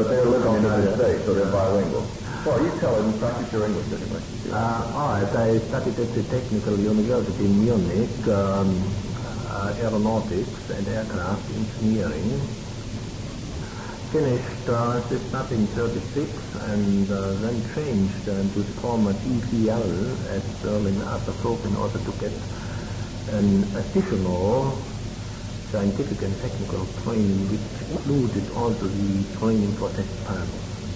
but they're living in the United States, so they're bilingual. Well, you tell us and practice your English anyway. All right, I studied at the Technical University in Munich, aeronautics and aircraft engineering. Finished this stuff in 36 and then changed to the former DVL at Berlin Asserhof in order to get an additional scientific and technical training which included also the training for test pilots.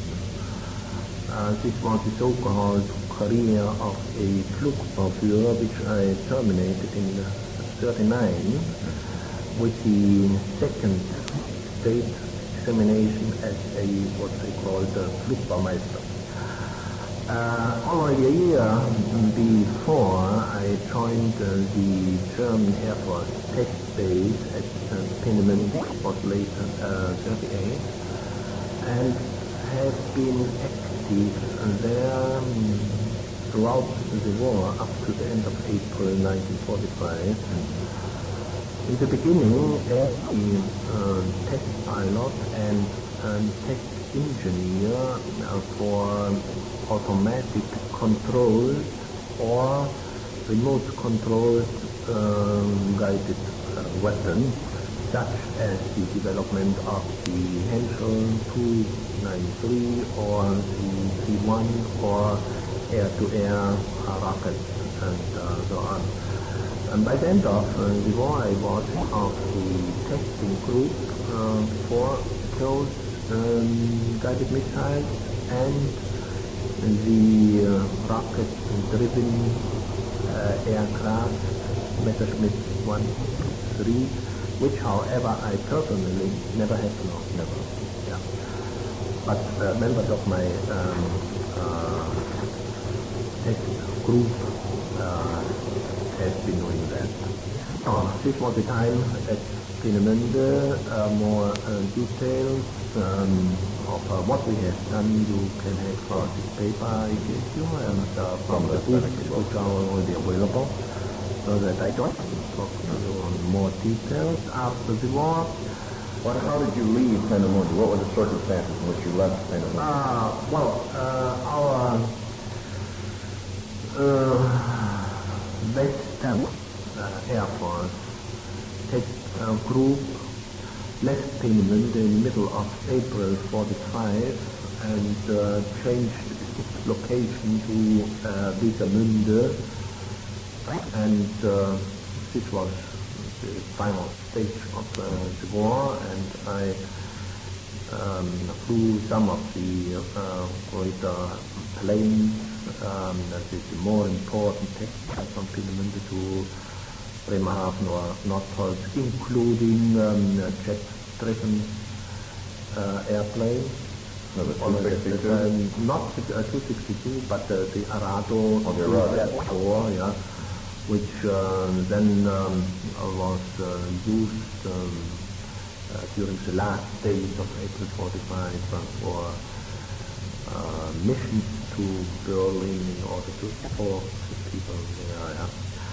This was the so-called career of a Flugvorführer which I terminated in 39 with the second state examination as a what they call the Flugbaumeister. Already a year before I joined the German Air Force test base at Peenemünde, was later 38, and have been active there throughout the war up to the end of April 1945. In the beginning, as a test pilot and test engineer for automatic controlled or remote controlled guided weapons, such as the development of the Henschel 293 or the C1 or air-to-air rockets and so on. And by the end of the war, I was of the testing group for those guided missiles and the rocket-driven aircraft, Messerschmitt 1-3, which, however, I personally never had to know. Never. Yeah. But members of my test group has been doing that. This was the time at Peenemünde. More details of what we have done you can have for this paper I gave you and from the books which are already available, so that I don't talk to you on more details after the war. Well, how did you leave Peenemünde? What were the circumstances in which you left Peenemünde? Our Western Air Force test group left Peenemünde in the middle of April 45 and changed its location to Wesermünde, and this was the final stage of the war, and I flew some of the greater planes, that is the more important test from Peenemünde to Bremerhaven or Nordholz, including jet-driven airplanes. No, the 262? Not 262, but the Arado, yeah, which then was used during the last days of April 45 for missions to Berlin in order to support the people there. Yeah.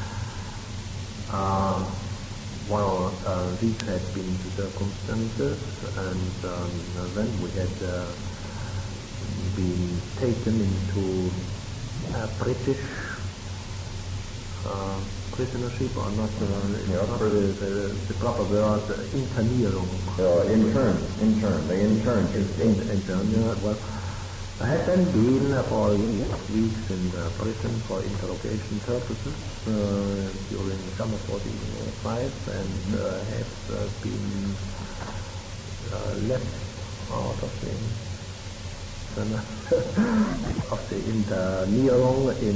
These had been the circumstances, and then we had been taken into British prisonership, or not the proper word, Internierung. Intern. They interned. Yeah, well, I had then been for weeks in prison for interrogation purposes during summer 45, and have been left out of the Internierung in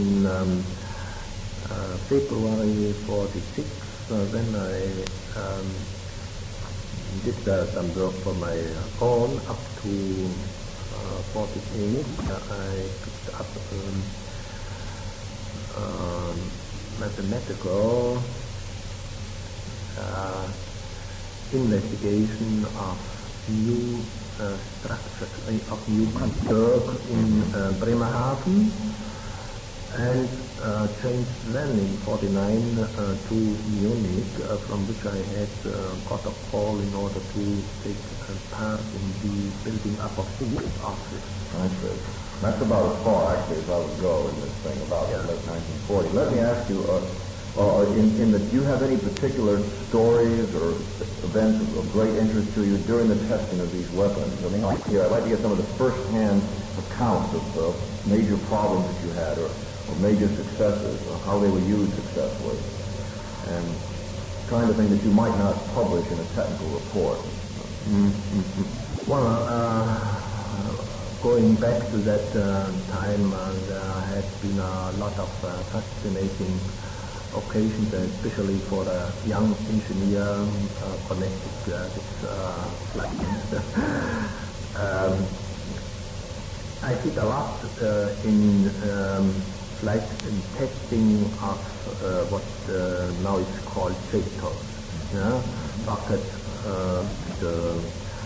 February 46. Then I did some work for my own up to 48. I picked up mathematical investigation of new structures of new Newkirk in Bremerhaven, and changed then in 49 to Munich, from which I had got a call in order to take part in the building up of the office. I see. That's about as far, actually, as I would go in this thing, about the late 1940s. Let me ask you, do you have any particular stories or events of great interest to you during the testing of these weapons? I mean, I'd like to get some of the first-hand accounts of major problems that you had, or major successes, or how they were used successfully, and kind of thing that you might not publish in a technical report. Well, going back to that time, there had been a lot of fascinating occasions, especially for a young engineer connected with flight. I did a lot in flight and testing of what now is called JTOLs, rocket, the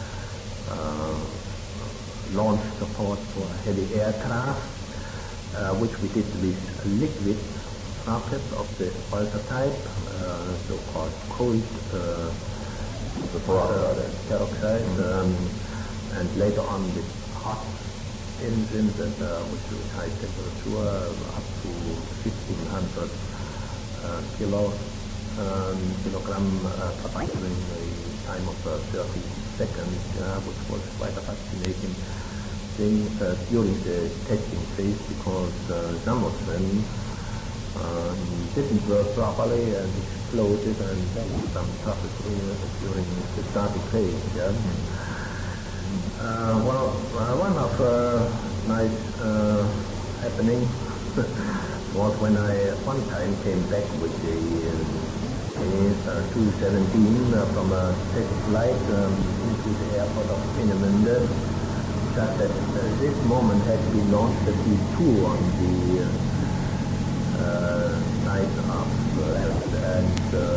launch support for heavy aircraft, which we did with liquid rockets of the Balsa type, so-called cold peroxide, and later on with hot engines which with high temperature up to 1,500 kilogram during the time of 30 seconds, which was quite a fascinating thing during the testing phase, because some of them didn't work properly and exploded, and there was some trouble during the starting phase. One of nice happening was when I one time came back with the A217 from a test flight into the airport of Peenemünde. Just at this moment had been launched the T2 on the side of and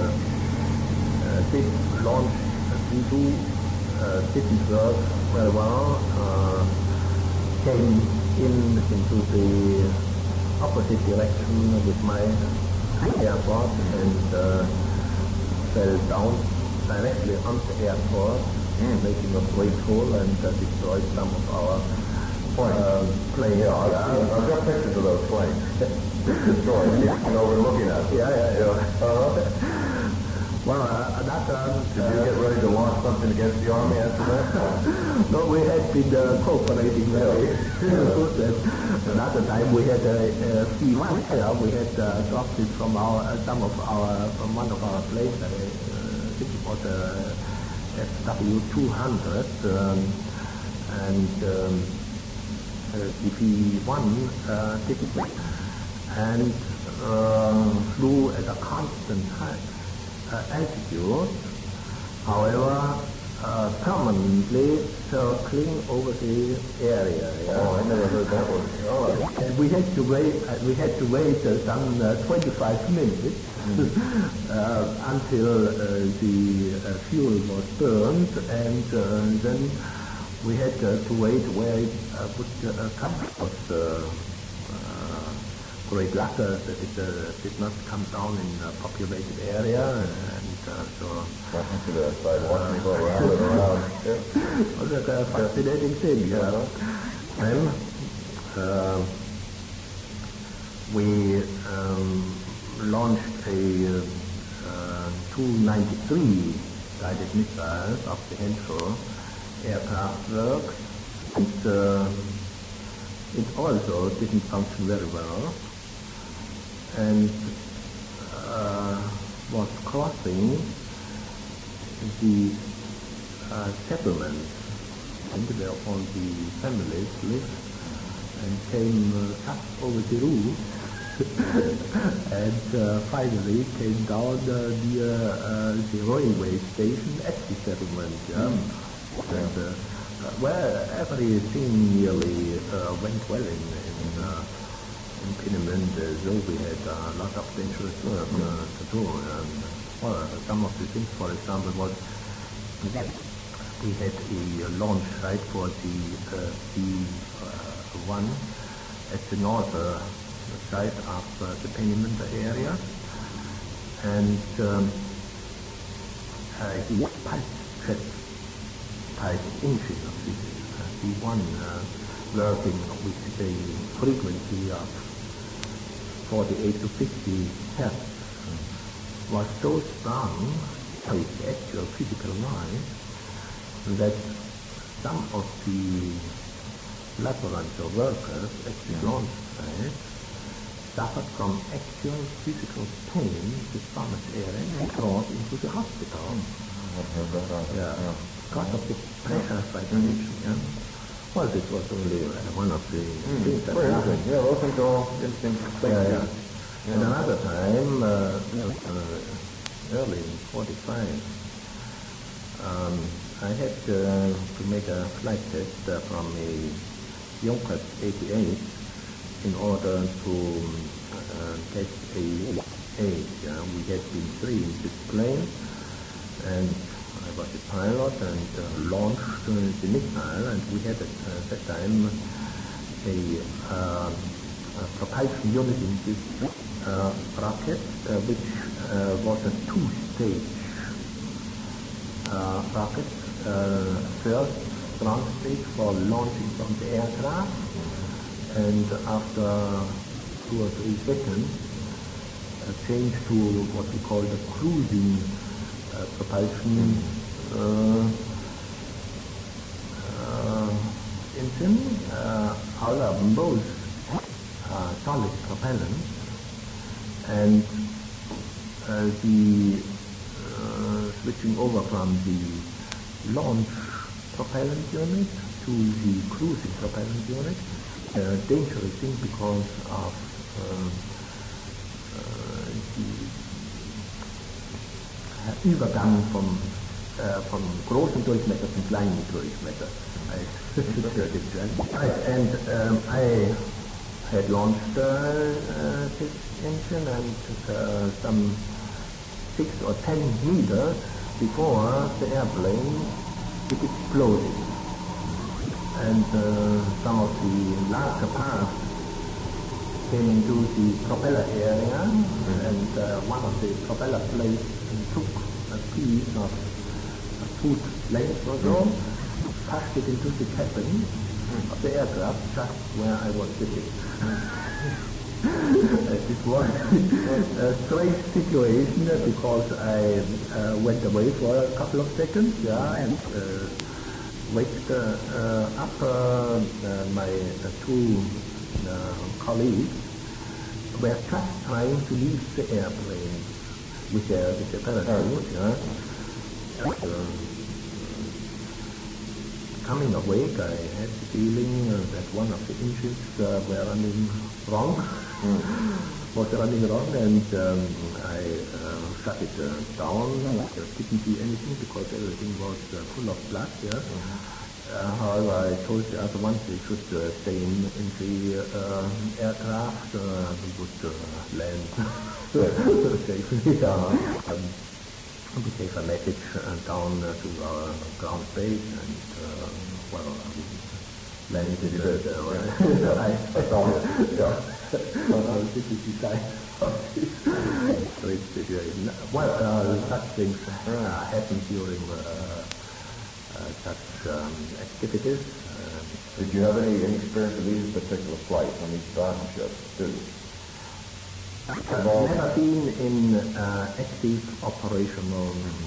this launch T2 didn't work very well, came into the opposite direction with my airport and fell down directly on the airport, making a great hole and destroyed some of our planes. I've got pictures of those planes. Destroyed. We're looking at them. Well, did you get ready to launch something against the Army after that? No, we had been cooperating very good. Another time we had a C1. We had dropped it from from one of our planes. I think it was a FW200, and the V1 didn't, and flew at a constant height. Altitude, however, permanently circling over the area. Oh, I never heard that one. Oh. And we had to wait. Some 25 minutes until the fuel was burned, and then we had to wait where it would come. It was great luck that it did not come down in a populated area, and so... Watching to the side, watching me go around and around. It was a fascinating thing, Then we launched a 293 guided missiles of the Henschel aircraft works, and it also didn't function very well, and was crossing the settlement, and where all the families lived, and came just over the roof, and finally came down near the railway station at the settlement. And, where everything nearly went well in Peenemünde, though we had a lot of dangerous work to do. Some of the things, for example, was that we had a launch site for the B1 at the north side of the Peenemünde area, and he type engine of this D1 working with a frequency of 48 to 50 hertz was so strong with actual physical noise that some of the laborants or workers at the launch site suffered from actual physical pain, the stomach area, and brought into the hospital. I've heard that. Yeah. Because of the pressure vibration. Yeah. Well, this was only one of the things that happened. Yeah, those things are all interesting things. Yeah. And another time, early in 45, I had to make a flight test from a Junkers 88 in order to test a age. We had been trained this plane, and I was a pilot and launched the missile, and we had at that time a propulsion unit in this rocket, which was a two-stage rocket. First ground stage for launching from the aircraft, and after 2 or 3 seconds, change to what we call the cruising propulsion engine. However, both are solid propellants, and the switching over from the launch propellant unit to the cruising propellant unit, dangerous thing because of the Übergang von großen Durchmesser zum kleinen Durchmesser. And I had launched this engine, and some 6 or 10 meters before the airplane it exploded. And some of the larger parts came into the propeller area, and one of the propeller plates took a piece of a foot length or so, pushed it into the cabin of the aircraft just where I was sitting. It was a strange situation because I went away for a couple of seconds, and waked up my 2 colleagues were just trying to leave the airplane with their parachute. Coming awake, I had the feeling that one of the engines were running wrong, and I shut it down. I didn't see anything because everything was full of blood. However, I told the other ones they should stay in the aircraft. We would land safely. We gave a message down to our ground base, and landed this is the side of this great situation. Such things happen during such activities. Did you have any experience of these particular flights on these battleships? I've never been in active operational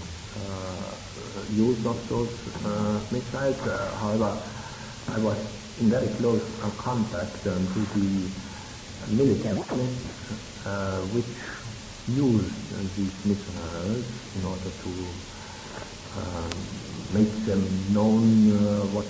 use of those missiles. However, I was in very close contact to the military which use these missiles in order to make them known what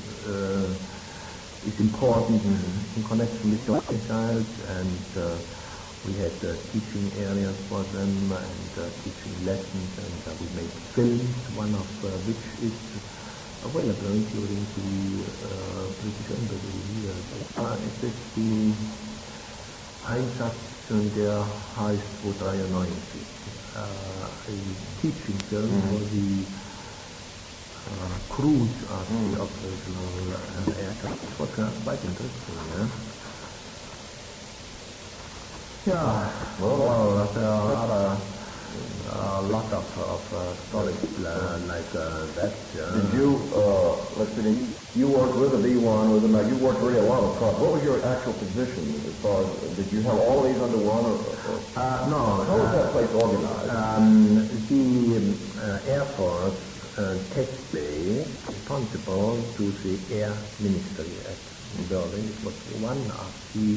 is important in connection with those missiles, and we had teaching areas for them and teaching lessons, and we made films, one of which is available during the British Embassy here. It is the Einsatz der Heiß 293, a teaching film for the crews of the operational aircraft. It was quite interesting. Yeah, well, there are a lot of stories like that. Did you, let's see, you worked with the B1, with the, you worked really a lot of trucks. What was your actual position as far as, did you have all these under one? No. How was that place organized? The Air Force test bay responsible to the Air Ministry at Berlin. It was one of the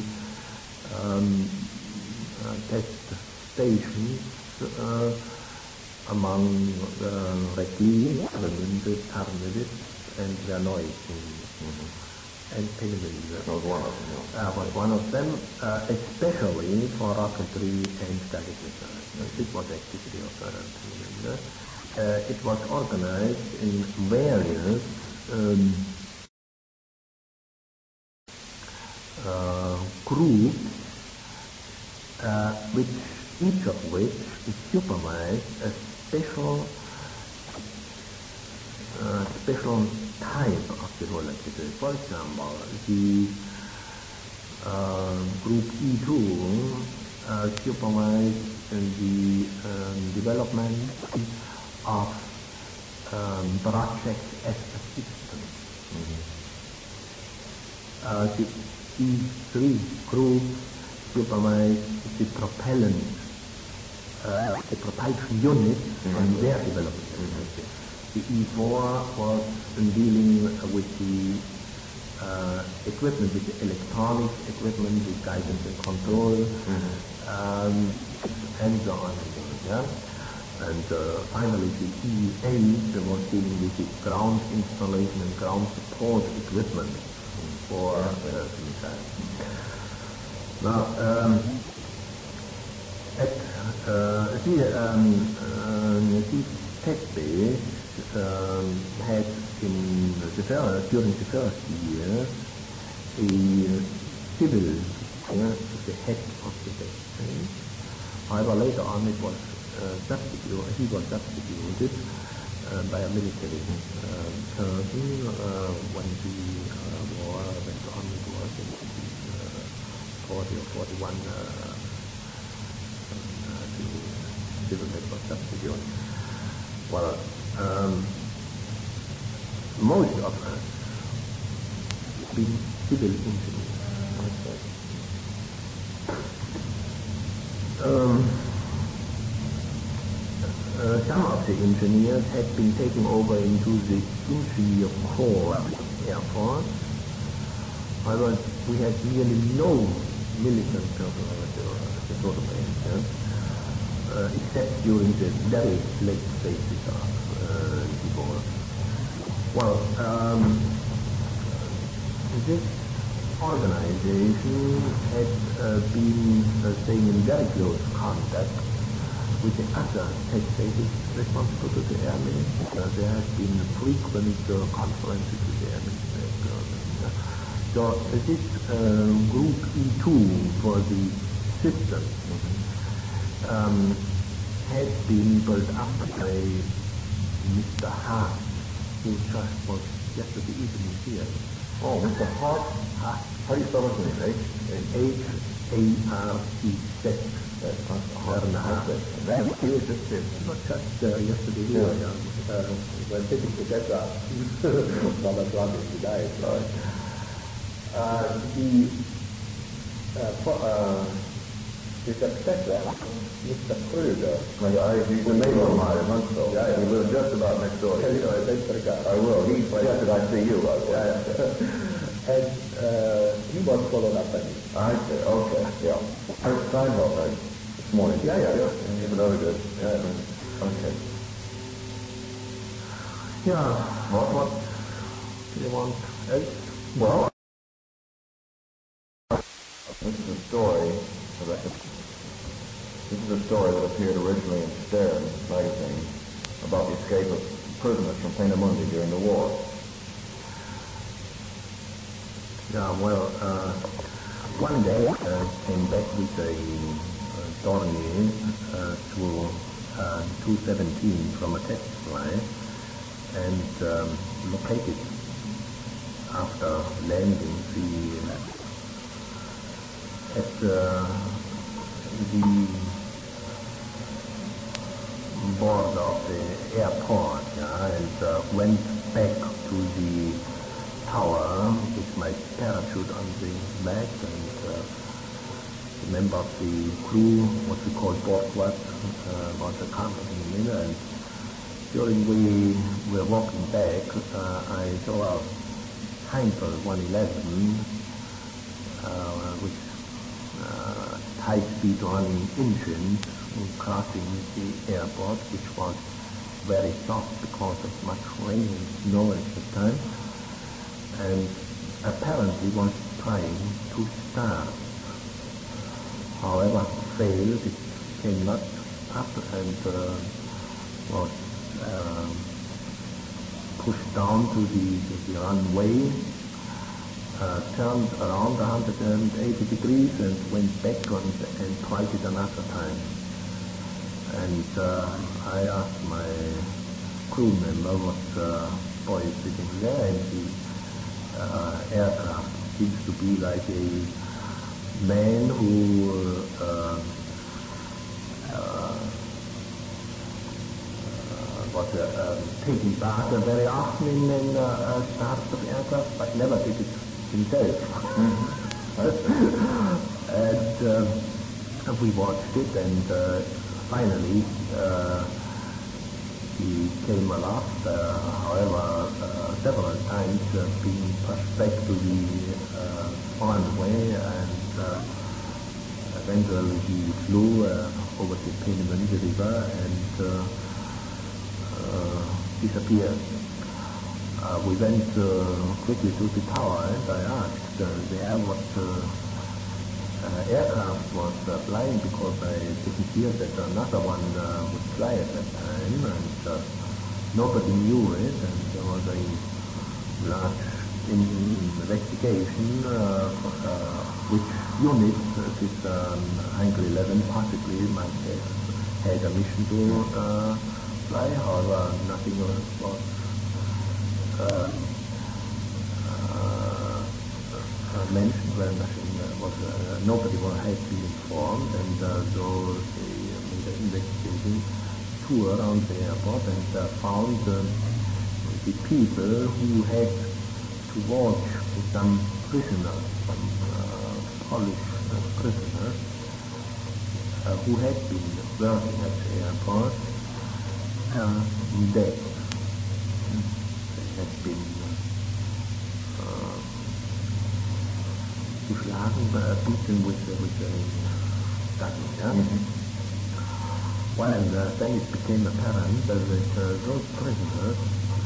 test stations among Recklin, Travemünde, Tarnowitz, and Verneuchen, and Peenemünde. That was one of them. Was one of them, especially for rocketry and static missiles. This was activity of Peenemünde. It was organized in various groups, which each of which supervised a special type of the volatility. For example, the group E2 supervised the development of projects as a system. The E3 group supervised the propulsion units and their development. The E4 was dealing with the equipment, with the electronic equipment, with guidance and control, and so on. Yeah? And finally, the E8 was dealing with the ground installation and ground support equipment for missiles. Now, these test bays had during the first year a civil, the head of the test bay. However, later on it was he was substituted by a military person when the war went on. It was in 40 or 41 civil head was substituted. Well, most of us been civil engineers. Some of the engineers had been taken over into the Engineer Corps Air Force. However, we had nearly no militant personnel at the sort of except during the very late phases of the war. Well, this organization had been staying in very close contact with the other test bases responsible to the Air Minister. There have been frequent conferences with the Air Minister. So this group E2 for the system had been built up by Mr. Hart, who just was yesterday evening here. Oh, Mr. Hart? Hart. How do you spell his name? H-A-R-T-Z. He was just here. Not just yesterday here. We're sitting together from a club today. The successor, Mr. Kröger. He's a neighbor of mine in Huntsville. He lives just about next door. I will. He suggested I see you, by the way. And he was followed up by me. I see. Okay. Yeah. Sidewalk, right? This morning. Yeah. He's another good. Yeah. Okay. Yeah. What do you want else? Well, this is a story that appeared originally in Stern magazine about the escape of prisoners from Peenemünde during the war. Yeah, well, one day I came back with a Dornier to 217 from a test flight and located after landing at the board of the airport, and went back to the tower with my parachute on the back, and the member of the crew, what we call board squad, was accompanying me, and during we were walking back, I saw a Heinkel 111 with high-speed running engines crossing the airport, which was very soft because of much rain and snow at the time, and apparently was trying to start. However, failed. It came not up and was pushed down to the runway, turned around 180 degrees and went back and tried it another time. And I asked my crew member what boy is sitting there, and the aircraft seems to be like a man who was taking part very often in starts of aircraft, but never did it himself. And we watched it, and finally he came aloft, however, several times being pushed back to the runway, and eventually he flew over the Peenemünde River and disappeared. We went quickly to the tower, and I asked there what aircraft was flying, because I didn't hear that another one would fly at that time, and nobody knew it, and there was a large investigation which unit this Heinkel 11 possibly might have had a mission to fly. However, nothing was mentioned, well, nothing was, nobody had been informed, and so they made an investigating tour around the airport and found the people who had to watch some prisoners, some Polish prisoners who had been working at the airport, dead. They had been beaten with a gun. Yeah? Well, and then it became apparent that those prisoners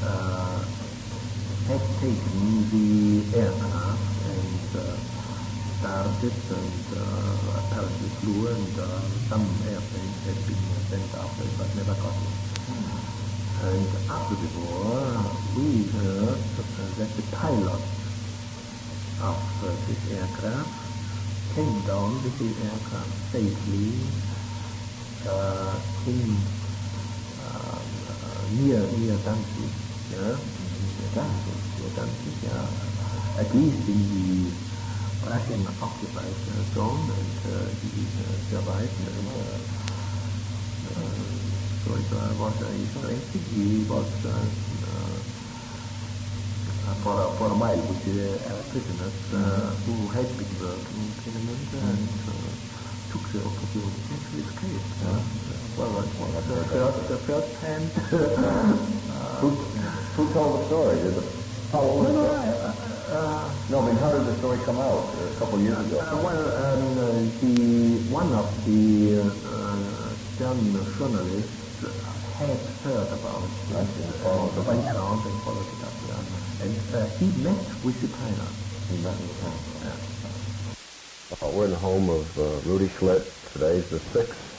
had taken the aircraft and started and apparently flew, and some airplanes had been sent after it but never got it. And after the war, we heard that the pilot of this aircraft came down with the aircraft safely in near Danzig, at least in the Russian occupied zone, and he survived, and so it was a strength. He was for a while with the prisoners who had been working in Peenemünde and took the opportunity to escape. Well, the first hand. Who told the story? Did the Powell? No, I mean, how did the story come out a couple of years ago? One of the German journalists had heard about it, the went around and followed it up. And he met with the pilot. He met with the pilot. Yeah. We're in the home of Rudy Schlitt. Today's the 6th